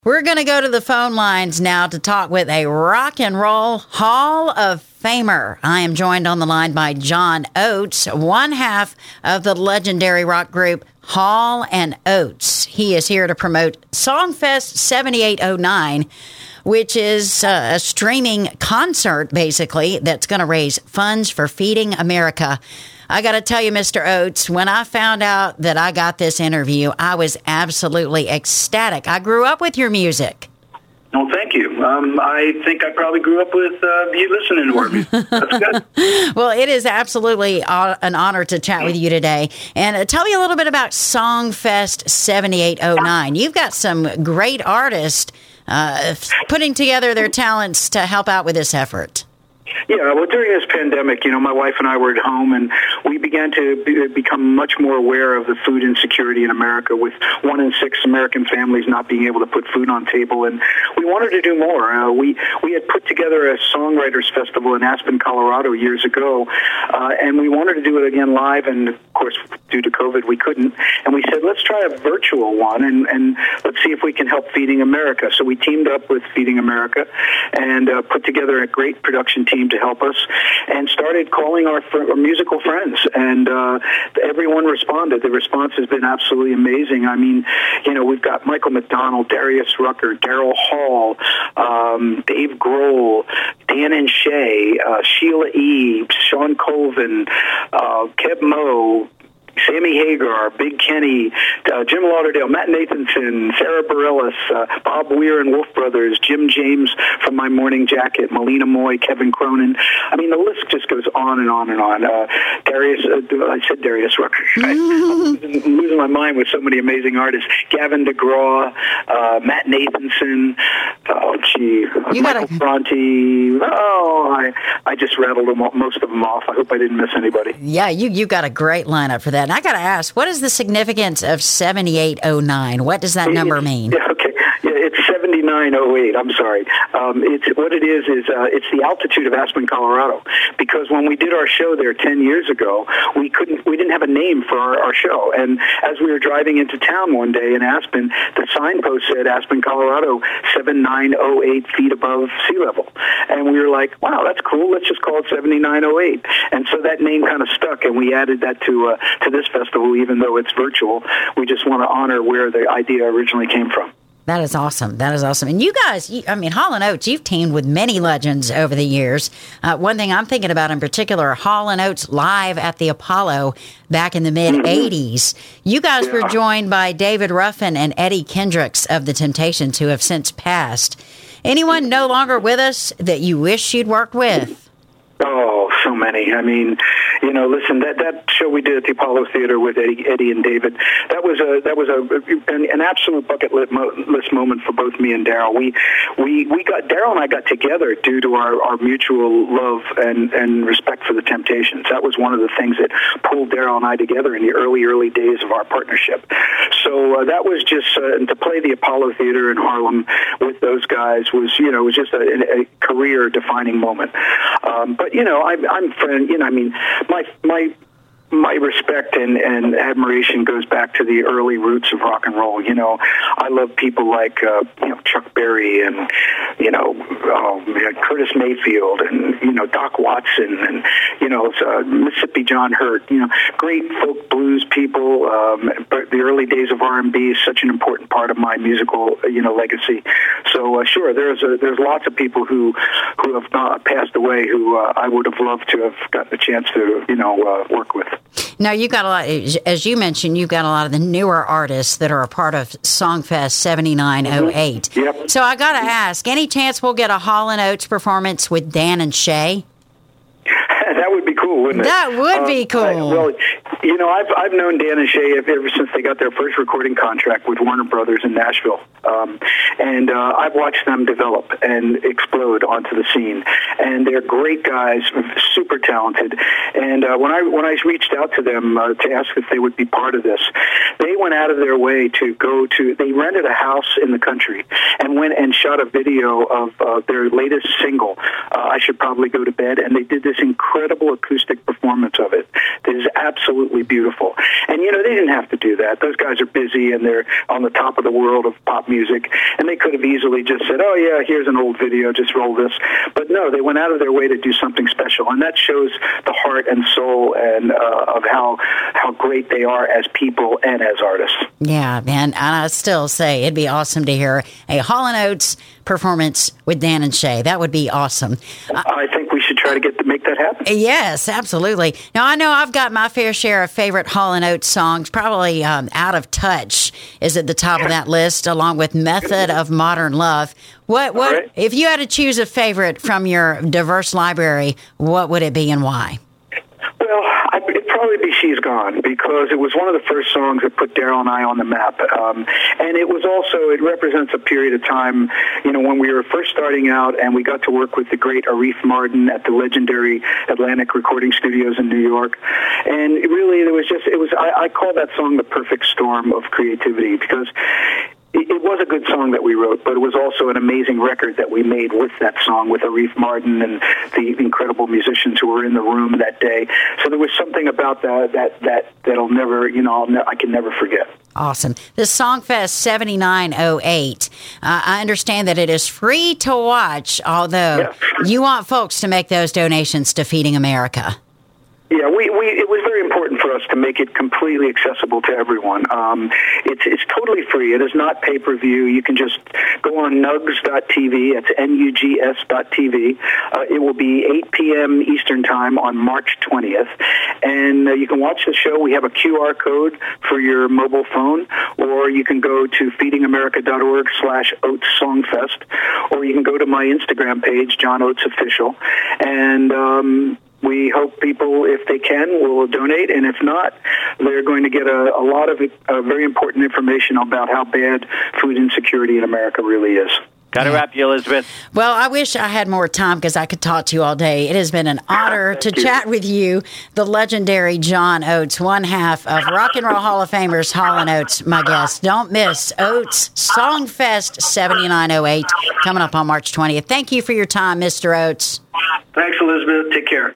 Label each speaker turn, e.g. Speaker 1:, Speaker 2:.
Speaker 1: We're going to go to the phone lines now to talk with a rock and roll Hall of Famer. I am joined on the line by John Oates, one half of the legendary rock group Hall & Oates. He is here to promote Songfest 7809, which is a streaming concert, basically, that's going to raise funds for Feeding America. I got to tell you, Mr. Oates, when I found out that I got this interview, I was absolutely ecstatic. I grew up with your music.
Speaker 2: Well, thank you. I think I probably grew up with you listening to our music. That's good.
Speaker 1: Well, it is absolutely an honor to chat with you today. And tell me a little bit about Songfest 7809. You've got some great artists putting together their talents to help out with this effort.
Speaker 2: Yeah, well, during this pandemic, my wife and I were at home, and we began to become much more aware of the food insecurity in America, with 1 in 6 American families not being able to put food on table, and we wanted to do more. We had put together a songwriters festival in Aspen, Colorado years ago, and we wanted to do it again live, and of course, due to COVID, we couldn't, and we said, let's try a virtual one, and let's see if we can help Feeding America. So we teamed up with Feeding America and put together a great production team to help us, and started calling our musical friends, and everyone responded. The response has been absolutely amazing. I mean, we've got Michael McDonald, Darius Rucker, Daryl Hall, Dave Grohl, Dan and Shay, Sheila E., Sean Colvin, Keb Mo, Sammy Hagar, Big Kenny, Jim Lauderdale, Matt Nathanson, Sarah Bareilles, Bob Weir and Wolf Brothers, Jim James from My Morning Jacket, Melina Moy, Kevin Cronin. I mean, the list just goes on and on and on. Darius, I said Darius Rucker. I'm losing my mind with so many amazing artists. Gavin DeGraw, Matt Nathanson, Michael Bronte. I just rattled most of them off. I hope I didn't miss anybody.
Speaker 1: Yeah, you got a great lineup for that. And I got to ask, what is the significance of 7809? What does that number mean?
Speaker 2: Yeah, okay. Yeah, it's 7908. I'm sorry. It's what it is it's the altitude of Aspen, Colorado. Because when we did our show there 10 years ago, we didn't have a name for our show. And as we were driving into town one day in Aspen, the signpost said Aspen, Colorado, 7908 feet above sea level. And we were like, wow, that's cool. Let's just call it 7908. And so that name kind of stuck, and we added that to this festival, even though it's virtual. We just want to honor where the idea originally came from.
Speaker 1: That is awesome. That is awesome. And you guys, Hall & Oates, you've teamed with many legends over the years. One thing I'm thinking about in particular, Hall & Oates live at the Apollo back in the mid-'80s. You guys were joined by David Ruffin and Eddie Kendricks of The Temptations, who have since passed. Anyone no longer with us that you wish you'd worked with?
Speaker 2: Oh, so many. I mean, listen, that show we did at the Apollo Theater with Eddie and David, that was an absolute bucket list moment for both me and Daryl. Daryl and I got together due to our mutual love and respect for the Temptations. That was one of the things that pulled Daryl and I together in the early days of our partnership. So that was just to play the Apollo Theater in Harlem with those guys was just a career defining moment. But I'm friend. My respect and admiration goes back to the early roots of rock and roll. I love people like Chuck Berry and Curtis Mayfield and Doc Watson and Mississippi John Hurt. Great folk blues people. But the early days of R&B is such an important part of my musical legacy. So sure, there's lots of people who have passed away who I would have loved to have gotten a chance to work with.
Speaker 1: Now, you've got a lot, as you mentioned, you've got a lot of the newer artists that are a part of Songfest 7908.
Speaker 2: Mm-hmm. Yep.
Speaker 1: So I got to ask, any chance we'll get a Hall & Oates performance with Dan and Shay?
Speaker 2: That would be cool, wouldn't it?
Speaker 1: That would be cool.
Speaker 2: I've known Dan and Shay ever since they got their first recording contract with Warner Brothers in Nashville. And I've watched them develop and explode onto the scene. And they're great guys, super talented. And when I reached out to them to ask if they would be part of this, they went out of their way they rented a house in the country and went and shot a video of their latest single, I Should Probably Go to Bed. And they did this incredible acoustic performance of it. It is absolutely beautiful. And, they didn't have to do that. Those guys are busy, and they're on the top of the world of pop music, and they could have easily just said, oh, yeah, here's an old video, just roll this. But no, they went out of their way to do something special, and that shows the heart and soul and of how great they are as people and as artists.
Speaker 1: Yeah, man, and I still say it'd be awesome to hear a Hall & Oates performance with Dan and Shay. That would be awesome.
Speaker 2: I think we should try to make that happen.
Speaker 1: Yes, absolutely. Now, I know I've got my fair share of favorite Hall & Oates songs. Probably Out of Touch is at the top of that list, along with Method of Modern Love. What
Speaker 2: right.
Speaker 1: If you had to choose a favorite from your diverse library, what would it be and why?
Speaker 2: Well, it'd probably be She's Gone, because it was one of the first songs that put Daryl and I on the map. And it represents a period of time, when we were first starting out, and we got to work with the great Arif Mardin at the legendary Atlantic Recording Studios in New York. And really, I call that song the perfect storm of creativity, because it was a good song that we wrote, but it was also an amazing record that we made with that song, with Arif Mardin and the incredible musicians who were in the room that day. So there was something about that'll never, I can never forget.
Speaker 1: Awesome. The Songfest 7908. I understand that it is free to watch, although you want folks to make those donations to Feeding America.
Speaker 2: Yeah, it was very important for us to make it completely accessible to everyone. It's totally free. It is not pay-per-view. You can just go on nugs.tv. It's nugs.tv. It will be 8 p.m. Eastern Time on March 20th. And you can watch the show. We have a QR code for your mobile phone, or you can go to feedingamerica.org/Oates Songfest, or you can go to my Instagram page, John Oates Official, and we hope people, if they can, will donate, and if not, they're going to get a lot of very important information about how bad food insecurity in America really is.
Speaker 3: Got to wrap you, Elizabeth.
Speaker 1: Well, I wish I had more time because I could talk to you all day. It has been an honor to chat with you, the legendary John Oates, one half of Rock and Roll Hall of Famers Hall & Oates, my guest. Don't miss Oates Songfest 7908 coming up on March 20th. Thank you for your time, Mr. Oates.
Speaker 2: Thanks, Elizabeth. Take care.